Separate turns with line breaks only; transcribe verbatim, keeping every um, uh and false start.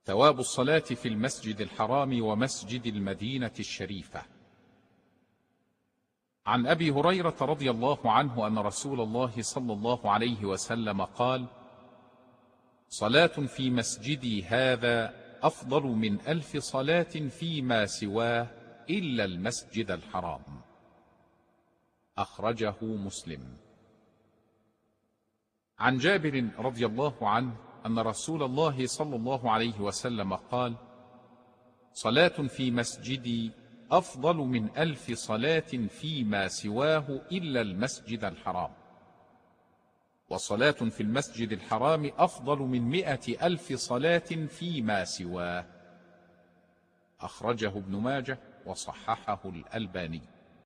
ثواب الصلاة في المسجد الحرام ومسجد المدينة الشريفة. عن أبي هريرة رضي الله عنه أن رسول الله صلى الله عليه وسلم قال: صلاة في مسجدي هذا أفضل من ألف صلاة فيما سواه إلا المسجد الحرام. أخرجه مسلم. عن جابر رضي الله عنه أن رسول الله صلى الله عليه وسلم قال: صلاة في مسجدي أفضل من ألف صلاة فيما سواه إلا المسجد الحرام، وصلاة في المسجد الحرام أفضل من مئة ألف صلاة فيما سواه. أخرجه ابن ماجه وصححه الألباني.